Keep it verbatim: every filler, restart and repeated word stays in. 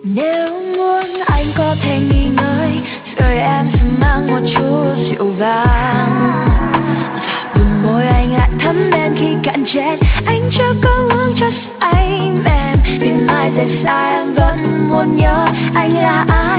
Nếu muốn anh có thể nghỉ ngơi, rồi em sẽ mang một chút rượu vang. Bờ môi anh lại thấm đen khi cạn chén, anh chưa có uống cho say mềm. Vì mai rời xa em vẫn muốn nhớ anh là ai.